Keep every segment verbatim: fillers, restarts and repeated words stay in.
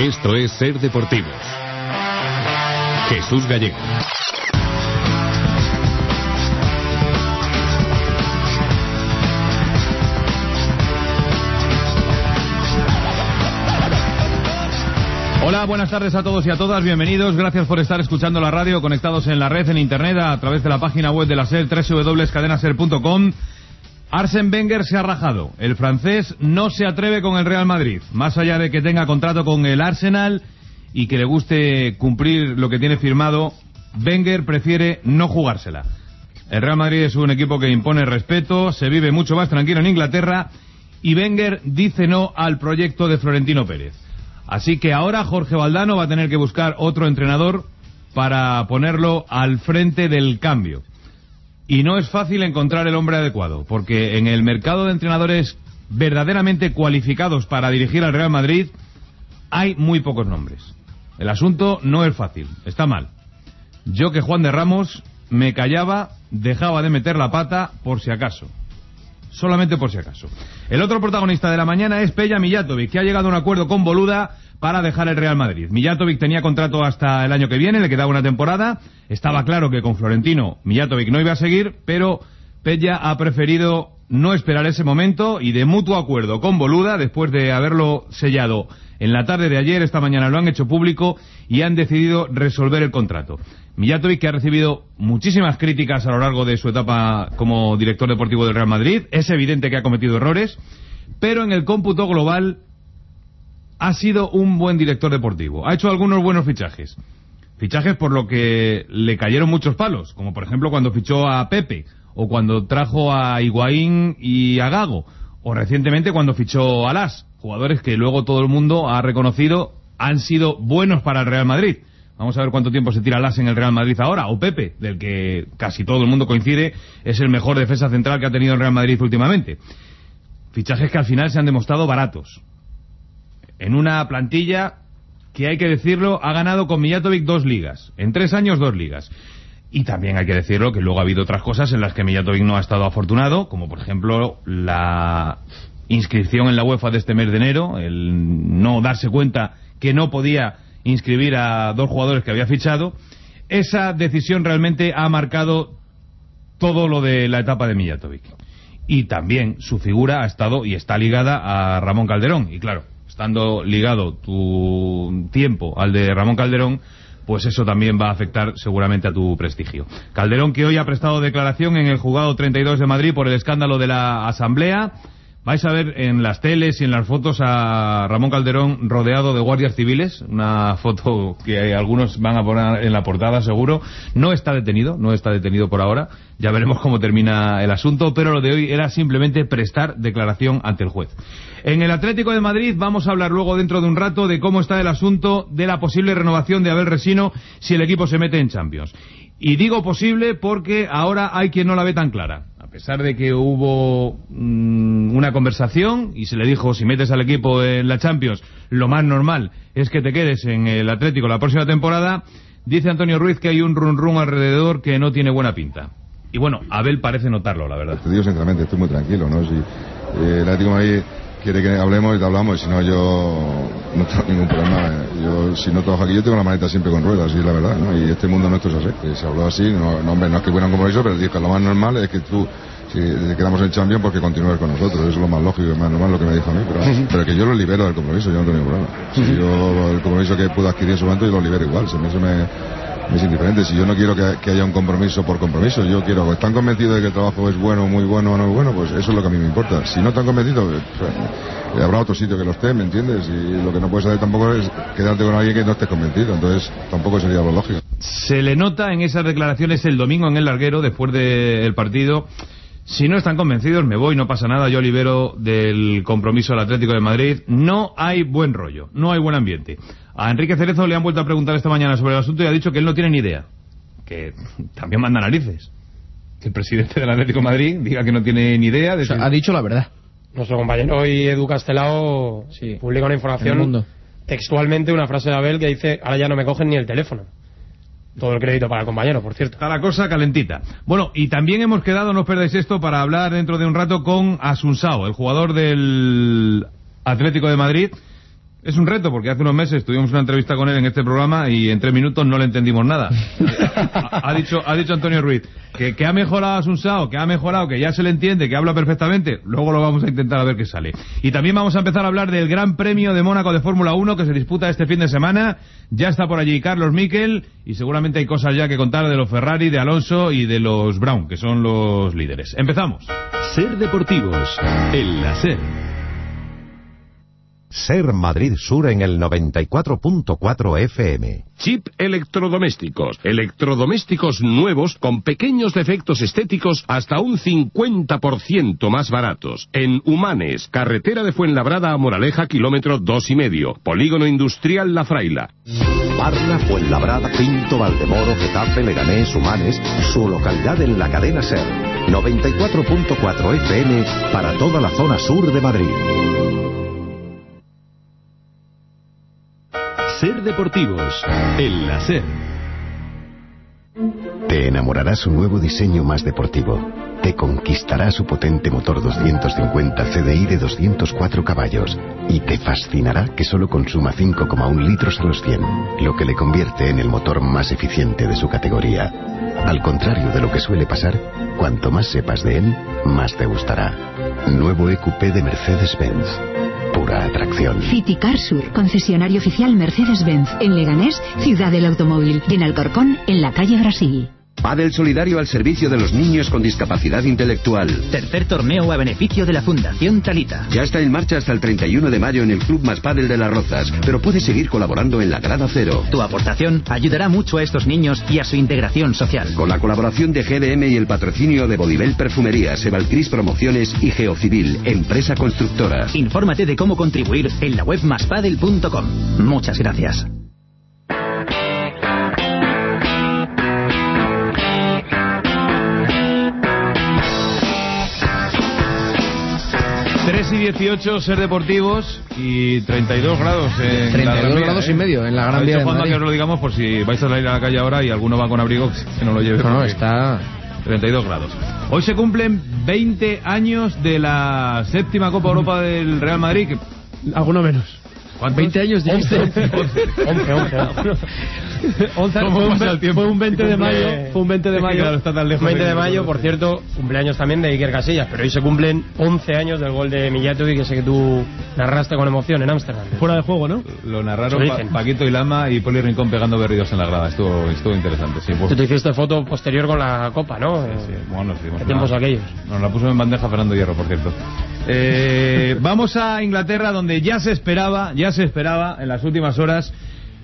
Esto es Ser Deportivos. Jesús Gallego. Hola, buenas tardes a todos y a todas, bienvenidos, gracias por estar escuchando la radio, conectados en la red, en internet, a través de la página web de la SER, doble u doble u doble u punto cadena ser punto com. Arsène Wenger se ha rajado, el francés no se atreve con el Real Madrid, más allá de que tenga contrato con el Arsenal y que le guste cumplir lo que tiene firmado, Wenger prefiere no jugársela. El Real Madrid es un equipo que impone respeto, se vive mucho más tranquilo en Inglaterra y Wenger dice no al proyecto de Florentino Pérez. Así que ahora Jorge Valdano va a tener que buscar otro entrenador para ponerlo al frente del cambio. Y no es fácil encontrar el hombre adecuado, porque en el mercado de entrenadores verdaderamente cualificados para dirigir al Real Madrid hay muy pocos nombres. El asunto no es fácil, está mal. Yo, que Juan de Ramos, me callaba, dejaba de meter la pata por si acaso. Solamente por si acaso. El otro protagonista de la mañana es Peja Mijatovic, que ha llegado a un acuerdo con Boluda para dejar el Real Madrid. Mijatovic tenía contrato hasta el año que viene, le quedaba una temporada. Estaba claro que con Florentino Mijatovic no iba a seguir, pero Peja ha preferido no esperar ese momento y de mutuo acuerdo con Boluda, después de haberlo sellado en la tarde de ayer, esta mañana lo han hecho público y han decidido resolver el contrato. Mijatovic, que ha recibido muchísimas críticas a lo largo de su etapa como director deportivo del Real Madrid, es evidente que ha cometido errores, pero en el cómputo global ha sido un buen director deportivo. Ha hecho algunos buenos fichajes. Fichajes por lo que le cayeron muchos palos, como por ejemplo cuando fichó a Pepe, o cuando trajo a Higuaín y a Gago, o recientemente cuando fichó a Las, jugadores que luego todo el mundo ha reconocido han sido buenos para el Real Madrid. Vamos a ver cuánto tiempo se tira Las en el Real Madrid ahora, o Pepe, del que casi todo el mundo coincide, es el mejor defensa central que ha tenido el Real Madrid últimamente. Fichajes que al final se han demostrado baratos. En una plantilla que, hay que decirlo, ha ganado con Mijatovic dos ligas. En tres años, dos ligas. Y también hay que decirlo que luego ha habido otras cosas en las que Mijatovic no ha estado afortunado, como por ejemplo la inscripción en la UEFA de este mes de enero, el no darse cuenta que no podía inscribir a dos jugadores que había fichado. Esa decisión realmente ha marcado todo lo de la etapa de Mijatovic. Y también su figura ha estado y está ligada a Ramón Calderón. Y claro, estando ligado tu tiempo al de Ramón Calderón, pues eso también va a afectar seguramente a tu prestigio. Calderón, que hoy ha prestado declaración en el juzgado treinta y dos de Madrid por el escándalo de la Asamblea. Vais a ver en las teles y en las fotos a Ramón Calderón rodeado de guardias civiles, una foto que algunos van a poner en la portada seguro. No está detenido, no está detenido por ahora, ya veremos cómo termina el asunto, pero lo de hoy era simplemente prestar declaración ante el juez. En el Atlético de Madrid vamos a hablar luego, dentro de un rato, de cómo está el asunto de la posible renovación de Abel Resino si el equipo se mete en Champions. Y digo posible porque ahora hay quien no la ve tan clara. A pesar de que hubo mmm, una conversación y se le dijo, si metes al equipo en la Champions, lo más normal es que te quedes en el Atlético la próxima temporada, dice Antonio Ruiz que hay un run run alrededor que no tiene buena pinta. Y bueno, Abel parece notarlo, la verdad. Te digo sinceramente, estoy muy tranquilo, ¿no? Si eh, el Atlético de Madrid quiere que hablemos y te hablamos, y si no, yo no tengo ningún problema. Yo, si no trabajo aquí, yo tengo la maleta siempre con ruedas, así es la verdad, ¿no? Y este mundo nuestro es así, que se habló así, no, no, hombre, no es que fuera un compromiso, pero digo que lo más normal es que tú, si quedamos en Champions, porque continúes con nosotros, eso es lo más lógico y más normal lo que me dijo a mí, pero, uh-huh. pero que yo lo libero del compromiso, yo no tengo ningún problema. Si uh-huh. yo, el compromiso que puedo adquirir en su momento, yo lo libero igual, se me, se me es indiferente. Si yo no quiero que, que haya un compromiso por compromiso, yo quiero, ¿están convencidos de que el trabajo es bueno, muy bueno o no es bueno? Pues eso es lo que a mí me importa. Si no están convencidos, pues, habrá otro sitio que lo esté, ¿me entiendes? Y lo que no puedes hacer tampoco es quedarte con alguien que no esté convencido, entonces tampoco sería lo lógico. Se le nota en esas declaraciones el domingo en el larguero, después del partido. Si no están convencidos, me voy, no pasa nada, yo libero del compromiso al Atlético de Madrid. No hay buen rollo, no hay buen ambiente. A Enrique Cerezo le han vuelto a preguntar esta mañana sobre el asunto y ha dicho que él no tiene ni idea. Que también manda narices. Que el presidente del Atlético de Madrid diga que no tiene ni idea. De o sea, que... ha dicho la verdad. Nuestro compañero hoy, Edu Castelao, sí, publica una información, textualmente una frase de Abel que dice, ahora ya no me cogen ni el teléfono. Todo el crédito para el compañero, por cierto. Está la cosa calentita. Bueno, y también hemos quedado, no os perdáis esto, para hablar dentro de un rato con Asunsao, el jugador del Atlético de Madrid, Es un reto, porque hace unos meses tuvimos una entrevista con él en este programa y en tres minutos no le entendimos nada. ha, ha dicho ha dicho Antonio Ruiz que, que ha mejorado Asunsao, que ha mejorado, que ya se le entiende, que habla perfectamente. Luego lo vamos a intentar a ver qué sale. Y también vamos a empezar a hablar del Gran Premio de Mónaco de Fórmula uno que se disputa este fin de semana. Ya está por allí Carlos Miquel y seguramente hay cosas ya que contar de los Ferrari, de Alonso y de los Brown, que son los líderes. Empezamos. Ser Deportivos, el láser. Ser Madrid Sur en el noventa y cuatro punto cuatro F M. Chip Electrodomésticos. Electrodomésticos nuevos con pequeños defectos estéticos hasta un cincuenta por ciento más baratos. En Humanes, carretera de Fuenlabrada a Moraleja, kilómetro dos y medio. Polígono Industrial La Fraila. Parla, Fuenlabrada, Pinto, Valdemoro, Getafe, Leganés, Humanes, su localidad en la cadena Ser. noventa y cuatro punto cuatro F M para toda la zona sur de Madrid. Ser Deportivos, el láser. Te enamorará su nuevo diseño más deportivo. Te conquistará su potente motor doscientos cincuenta C D I de doscientos cuatro caballos. Y te fascinará que solo consuma cinco coma uno litros a los cien, lo que le convierte en el motor más eficiente de su categoría. Al contrario de lo que suele pasar, cuanto más sepas de él, más te gustará. Nuevo E Q P de Mercedes-Benz. Pura atracción. Citicar Sur, concesionario oficial Mercedes-Benz. En Leganés, ciudad del automóvil. Y en Alcorcón, en la calle Brasil. Pádel solidario al servicio de los niños con discapacidad intelectual. Tercer torneo a beneficio de la Fundación Talita. Ya está en marcha hasta el treinta y uno de mayo en el Club Más Pádel de Las Rozas, pero puedes seguir colaborando en la Grada Cero. Tu aportación ayudará mucho a estos niños y a su integración social. Con la colaboración de G D M y el patrocinio de Bodibel Perfumerías, Evalcris Promociones y Geocivil, empresa constructora. Infórmate de cómo contribuir en la web maspadel punto com. Muchas gracias. tres y dieciocho, Ser Deportivos, y treinta y dos grados en treinta y dos la Gran Vía, grados ¿eh? y medio en la Gran Vía de Juanma, Madrid. que os lo digamos por si vais a salir a la calle ahora y alguno va con abrigo, que no lo lleve. No, no, está... treinta y dos grados. Hoy se cumplen veinte años de la séptima Copa Europa del Real Madrid. Que... Alguno menos. ¿Cuántos? veinte años de once. once, once. once fue, un, fue un veinte de mayo. Fue un veinte de mayo. Claro, está tan lejos. veinte de mayo, por cierto, cumpleaños también de Iker Casillas. Pero hoy se cumplen once años del gol de Mijatovic, que sé que tú narraste con emoción en Ámsterdam. Fuera de juego, ¿no? Lo narraron pa Paquito y Lama y Poli Rincón pegando berridos en la grada. Estuvo, estuvo interesante. Sí, pues... Tú te hiciste foto posterior con la copa, ¿no? Sí, sí. Bueno, sí, ¿Qué tiempos aquellos? Nos la puso en bandeja Fernando Hierro, por cierto. Eh, vamos a Inglaterra, donde ya se esperaba, ya se esperaba en las últimas horas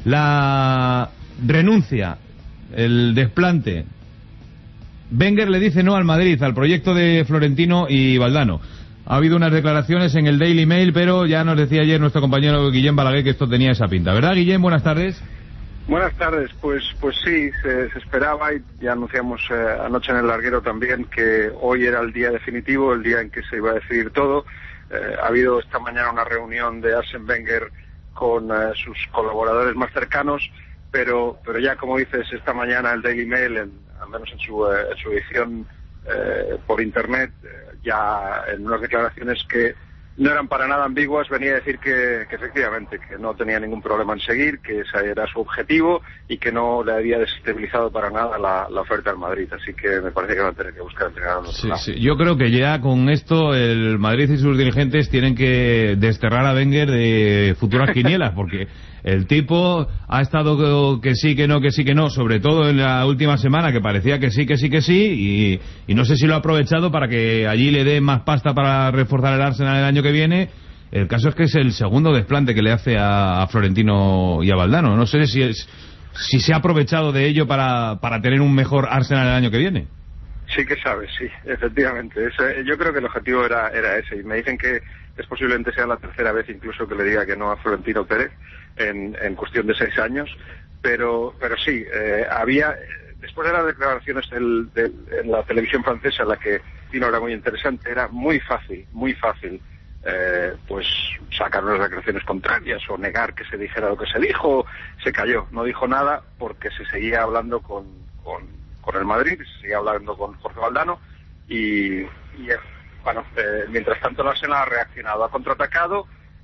la renuncia, el desplante. Wenger le dice no al Madrid, al proyecto de Florentino y Valdano. Ha habido unas declaraciones en el Daily Mail, pero ya nos decía ayer nuestro compañero Guillem Balaguer que esto tenía esa pinta. ¿Verdad, Guillem? Buenas tardes. Buenas tardes, pues pues sí, se, se esperaba y ya anunciamos eh, anoche en el larguero también que hoy era el día definitivo, el día en que se iba a decidir todo. Eh, ha habido esta mañana una reunión de Arsène Wenger con eh, sus colaboradores más cercanos, pero pero ya como dices, esta mañana el Daily Mail, en, al menos en su, eh, en su edición eh, por internet, eh, ya en unas declaraciones que no eran para nada ambiguas, venía a decir que, que efectivamente, que no tenía ningún problema en seguir, que ese era su objetivo y que no le había desestabilizado para nada la, la oferta al Madrid. Así que me parece que van a tener que buscar entrenador. Sí, sí. Yo creo que ya con esto el Madrid y sus dirigentes tienen que desterrar a Wenger de futuras quinielas, porque el tipo ha estado que sí, que no, que sí, que no, sobre todo en la última semana, que parecía que sí, que sí, que sí, y, y no sé si lo ha aprovechado para que allí le dé más pasta para reforzar el Arsenal el año que viene. El caso es que es el segundo desplante que le hace a, a Florentino y a Valdano. No sé si es si se ha aprovechado de ello para, para tener un mejor Arsenal el año que viene. Sí que sabes, sí, efectivamente. Ese, yo creo que el objetivo era, era ese, y me dicen que es posiblemente sea la tercera vez incluso que le diga que no a Florentino Pérez en, en cuestión de seis años, pero pero sí, eh, había, después de las declaraciones del, del, en la televisión francesa, en la que Tino era muy interesante, era muy fácil, muy fácil, eh, pues sacar unas declaraciones contrarias o negar que se dijera lo que se dijo. Se calló, no dijo nada porque se seguía hablando con, con, con el Madrid, se seguía hablando con Jorge Valdano y, y bueno, eh, mientras tanto el Arsenal ha reaccionado, ha contraatacado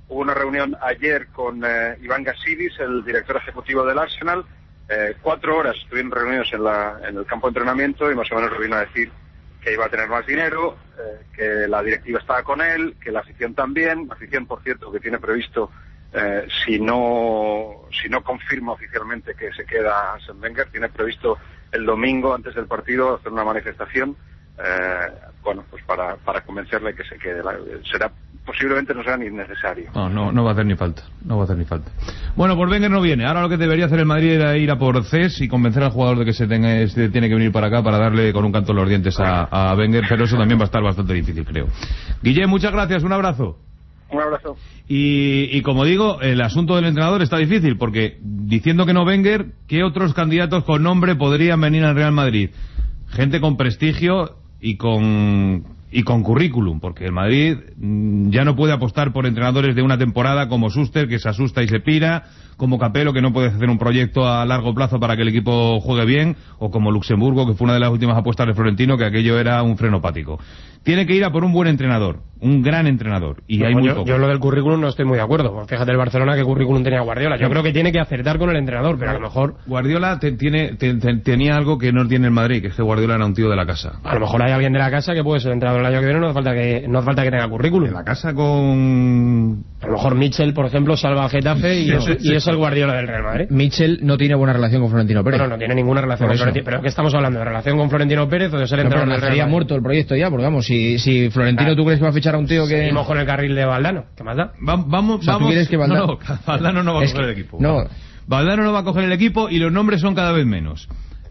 hubo una reunión ayer con eh, Iván Gassidis, el director ejecutivo del Arsenal. Eh, cuatro horas estuvieron reunidos en, la, en el campo de entrenamiento y más o menos le vino a decir que iba a tener más dinero, eh, que la directiva estaba con él, que la afición también. La afición, por cierto, que tiene previsto, eh, si no si no confirma oficialmente que se queda Arsène Wenger, tiene previsto el domingo antes del partido hacer una manifestación, eh, bueno, pues para, para convencerle que se quede. La, será posiblemente no sea ni necesario. No, no, no va a hacer ni falta, no va a hacer ni falta. Bueno, pues Wenger no viene. Ahora lo que debería hacer el Madrid era ir a por Cés y convencer al jugador de que se, tenga, se tiene que venir para acá para darle con un canto en los dientes a, a Wenger, pero eso también va a estar bastante difícil, creo. Guillem, muchas gracias, un abrazo. Un abrazo. Y, y como digo, el asunto del entrenador está difícil, porque diciendo que no Wenger, ¿qué otros candidatos con nombre podrían venir al Real Madrid? Gente con prestigio y con... y con currículum, porque el Madrid mmm, ya no puede apostar por entrenadores de una temporada como Schuster, que se asusta y se pira, como Capello, que no puede hacer un proyecto a largo plazo para que el equipo juegue bien, o como Luxemburgo, que fue una de las últimas apuestas de Florentino, que aquello era un frenopático. Tiene que ir a por un buen entrenador, un gran entrenador, y no, hay muy yo, poco. Yo lo del currículum no estoy muy de acuerdo. Fíjate el Barcelona qué currículum tenía Guardiola. Yo creo que tiene que acertar con el entrenador, pero a lo mejor... Guardiola te, tiene, te, te, tenía algo que no tiene el Madrid, que es que Guardiola era un tío de la casa. A lo mejor hay alguien de la casa que puede ser entrenador el año que viene, no hace falta que, no hace falta que tenga currículum. De la casa con... A lo mejor Mitchell, por ejemplo, salva a Getafe y, no, es, y es el Guardiola del Real Madrid. Mitchell no tiene buena relación con Florentino Pérez. No, no tiene ninguna relación con Florentino. ¿Pero qué estamos hablando? ¿De relación con Florentino Pérez o de ser entrenador del Real Madrid? Estaría muerto el proyecto ya, porque vamos, si, si Florentino ah, tú crees que va a fichar a un tío que... Seguimos con el carril de Valdano, ¿qué más da? Va, vamos, o sea, vamos... ¿tú quieres que Valdano... No, no, Valdano no va a coger que... el equipo. No. Valdano no va a coger el equipo y los nombres son cada vez menos.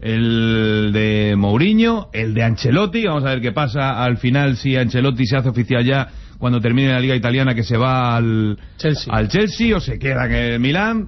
El de Mourinho, el de Ancelotti, vamos a ver qué pasa al final si Ancelotti se hace oficial ya cuando termine la Liga Italiana, que se va al Chelsea, al Chelsea o se queda en el Milán.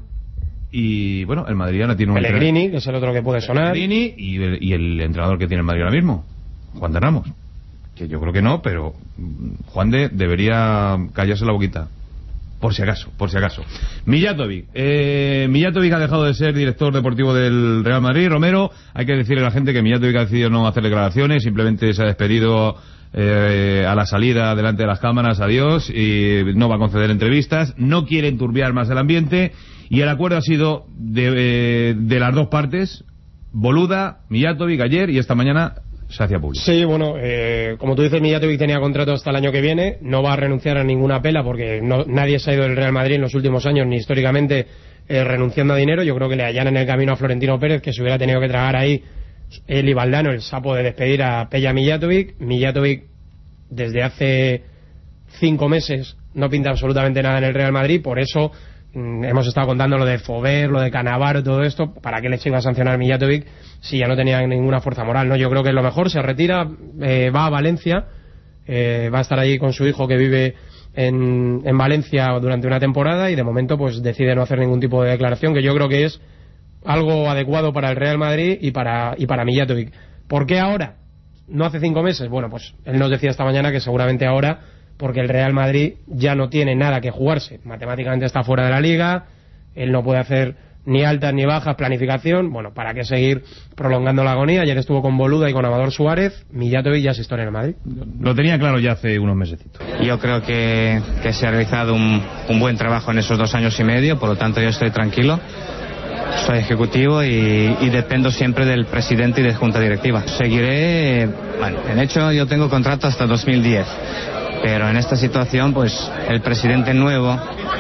Y bueno, el Madrid ahora tiene un Pellegrini, entrenador, que es el otro que puede sonar. Pellegrini y el, y el entrenador que tiene el Madrid ahora mismo, Juan de Ramos, que yo creo que no, pero Juan de debería callarse la boquita. Por si acaso, por si acaso. Mijatovic. Eh, Mijatovic ha dejado de ser director deportivo del Real Madrid. Romero, hay que decirle a la gente que Mijatovic ha decidido no hacer declaraciones, simplemente se ha despedido eh, a la salida delante de las cámaras, adiós, y no va a conceder entrevistas, no quiere enturbiar más el ambiente, y el acuerdo ha sido de, eh, de las dos partes, Boluda, Mijatovic ayer, y esta mañana se hacía público. Sí, bueno, eh, como tú dices, Mijatovic tenía contrato hasta el año que viene, no va a renunciar a ninguna pela porque no, nadie se ha ido del Real Madrid en los últimos años, ni históricamente eh, renunciando a dinero. Yo creo que le allanan el camino a Florentino Pérez, que se hubiera tenido que tragar ahí él y Valdano el sapo de despedir a Peja Mijatovic. Mijatovic desde hace cinco meses no pinta absolutamente nada en el Real Madrid, por eso mmm, hemos estado contando lo de Fover, lo de Cannavaro, todo esto. ¿Para qué le iba a sancionar Mijatovic si ya no tenía ninguna fuerza moral? No, yo creo que es lo mejor, se retira, eh, va a Valencia, eh, va a estar allí con su hijo que vive en, en Valencia durante una temporada, y de momento pues decide no hacer ningún tipo de declaración, que yo creo que es algo adecuado para el Real Madrid y para, y para Mijatovic. ¿Por qué ahora? ¿No hace cinco meses? Bueno, pues él nos decía esta mañana que seguramente ahora, porque el Real Madrid ya no tiene nada que jugarse, matemáticamente está fuera de la Liga, él no puede hacer ni altas ni bajas, planificación. Bueno, ¿para qué seguir prolongando la agonía? Ayer estuvo con Boluda y con Amador Suárez. Mijatovic ya es historia en el Madrid. Lo tenía claro ya hace unos mesecitos. Yo creo que, que se ha realizado un, un buen trabajo en esos dos años y medio, por lo tanto yo estoy tranquilo. Soy ejecutivo y, y dependo siempre del presidente y de junta directiva. Seguiré, bueno, en hecho yo tengo contrato hasta dos mil diez, pero en esta situación pues el presidente nuevo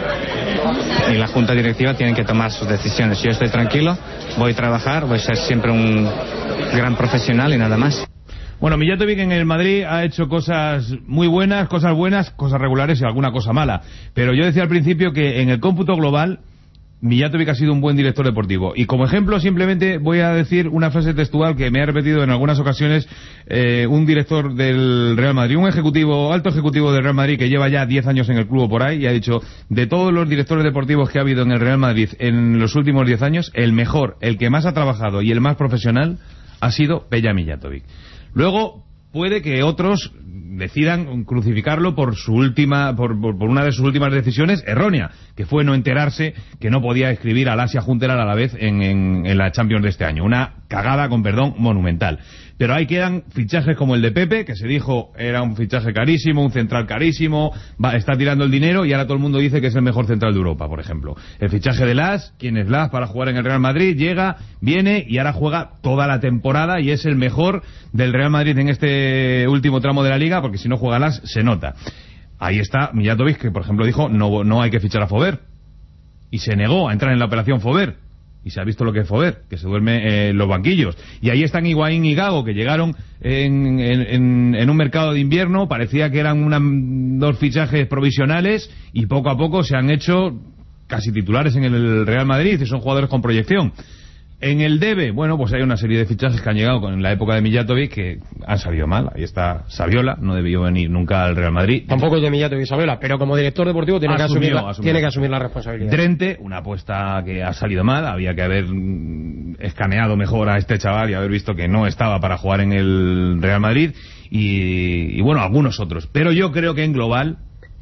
y la junta directiva tienen que tomar sus decisiones. Yo estoy tranquilo, voy a trabajar, voy a ser siempre un gran profesional y nada más. Bueno, Mijatovic en el Madrid ha hecho cosas muy buenas, cosas buenas, cosas regulares y alguna cosa mala. Pero yo decía al principio que en el cómputo global Mijatovic ha sido un buen director deportivo. Y como ejemplo simplemente voy a decir una frase textual que me ha repetido en algunas ocasiones eh, un director del Real Madrid, un ejecutivo, alto ejecutivo del Real Madrid que lleva ya diez años en el club por ahí, y ha dicho: de todos los directores deportivos que ha habido en el Real Madrid en los últimos diez años, el mejor, el que más ha trabajado y el más profesional ha sido Peja Mijatovic. Luego puede que otros decidan crucificarlo por su última, por, por, por una de sus últimas decisiones errónea, que fue no enterarse que no podía escribir al Asia Juntelar a la vez en, en, en la Champions de este año. Una cagada, con perdón, monumental. Pero ahí quedan fichajes como el de Pepe, que se dijo era un fichaje carísimo, un central carísimo, va, está tirando el dinero y ahora todo el mundo dice que es el mejor central de Europa, por ejemplo. El fichaje de Las, ¿quién es Las para jugar en el Real Madrid? Llega, viene y ahora juega toda la temporada y es el mejor del Real Madrid en este último tramo de la Liga, porque si no juega Las, se nota. Ahí está Mijatovic, que por ejemplo dijo no, no hay que fichar a Fover, y se negó a entrar en la operación Fover, y se ha visto lo que es Fover, que se duerme eh, en los banquillos. Y ahí están Higuaín y Gago, que llegaron en, en, en un mercado de invierno, parecía que eran una, dos fichajes provisionales, y poco a poco se han hecho casi titulares en el Real Madrid, y son jugadores con proyección. En el debe, bueno, pues hay una serie de fichajes que han llegado con la época de Mijatovic que han salido mal. Ahí está Saviola, no debió venir nunca al Real Madrid. Tampoco es de Mijatovic y Saviola, pero como director deportivo tiene, asumió, que, asumir la, asumió. tiene que asumir la responsabilidad. Drente, una apuesta que ha salido mal, había que haber mm, escaneado mejor a este chaval y haber visto que no estaba para jugar en el Real Madrid, y, y bueno, algunos otros. Pero yo creo que en global,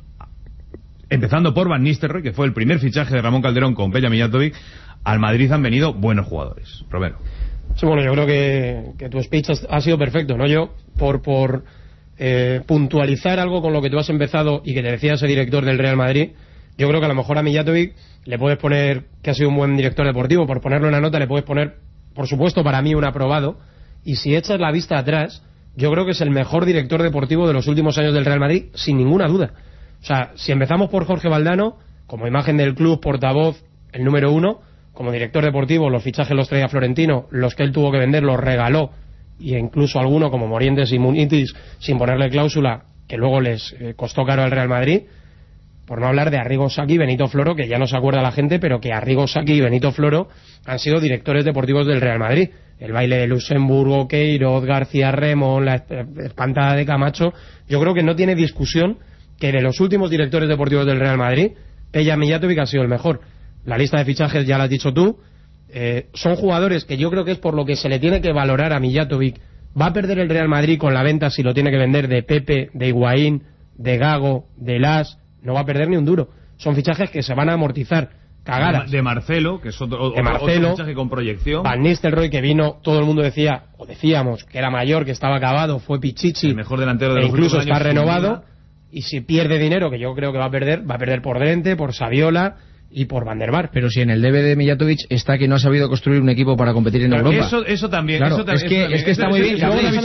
empezando por Van Nistelrooy, que fue el primer fichaje de Ramón Calderón con Peja Mijatovic, al Madrid han venido buenos jugadores. Romero. Sí, bueno, yo creo que, que tu speech ha sido perfecto, ¿no? Yo, por, por eh, puntualizar algo con lo que tú has empezado y que te decía ese director del Real Madrid, yo creo que a lo mejor a Mijatovic le puedes poner que ha sido un buen director deportivo, por ponerle una nota le puedes poner, por supuesto, para mí un aprobado, y si echas la vista atrás, yo creo que es el mejor director deportivo de los últimos años del Real Madrid, sin ninguna duda. O sea, si empezamos por Jorge Valdano, como imagen del club, portavoz, el número uno, como director deportivo, los fichajes los traía Florentino, los que él tuvo que vender los regaló, y incluso alguno como Morientes y Munitis, sin ponerle cláusula, que luego les eh, costó caro al Real Madrid, por no hablar de Arrigo Sacchi y Benito Floro, que ya no se acuerda la gente, pero que Arrigo Sacchi y Benito Floro han sido directores deportivos del Real Madrid. El baile de Luxemburgo, Queiroz, García Remón, la espantada de Camacho, yo creo que no tiene discusión que de los últimos directores deportivos del Real Madrid, Peja Mijatovic ha sido el mejor. La lista de fichajes ya la has dicho tú. Eh, son jugadores que yo creo que es por lo que se le tiene que valorar a Mijatovic. Va a perder el Real Madrid con la venta si lo tiene que vender de Pepe, de Higuaín, de Gago, de Las. No va a perder ni un duro. Son fichajes que se van a amortizar. Cagadas. De Marcelo, que es otro, de Marcelo, otro fichaje con proyección. Van Nistelrooy, que vino, todo el mundo decía, o decíamos, que era mayor, que estaba acabado, fue Pichichi. El mejor delantero de e los incluso está años renovado. Y si pierde dinero, que yo creo que va a perder, va a perder por Drente, por Saviola y por Van der Vaart. Pero si en el debe de Mijatovic está que no ha sabido construir un equipo para competir en pero Europa. Eso, eso también. Claro, eso es, que, también, es que está muy bien.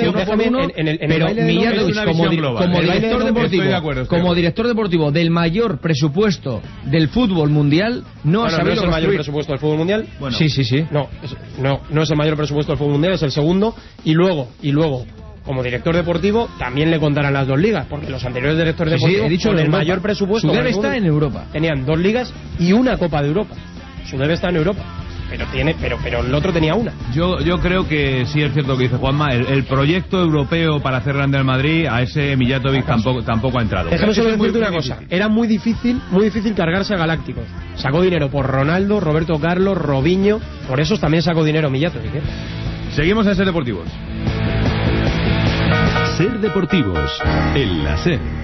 Pero Mijatovic, como, di como director deportivo, acuerdo, como director deportivo del mayor presupuesto del fútbol mundial, no, no ha sabido ¿no es el mayor presupuesto del fútbol mundial? Bueno. Sí, sí, sí. No, es, no, no es el mayor presupuesto del fútbol mundial, es el segundo. Y luego, y luego. Como director deportivo también le contarán las dos ligas, porque los anteriores directores sí, deportivos sí, he dicho con el Europa. mayor presupuesto su debe está en Europa, tenían dos ligas y una Copa de Europa. Su debe está en Europa, pero tiene pero pero el otro tenía una. Yo yo creo que sí es cierto lo que dice Juanma, el, el proyecto europeo para hacer grande al Madrid, a ese Mijatovic tampoco tampoco ha entrado. Déjame solo decirte una cosa, difícil. Era muy difícil, muy difícil cargarse a Galácticos. Sacó dinero por Ronaldo, Roberto Carlos, Robinho, por esos también sacó dinero Mijatovic, ¿eh? Seguimos en Ser Deportivos. Ser Deportivos, en la SER.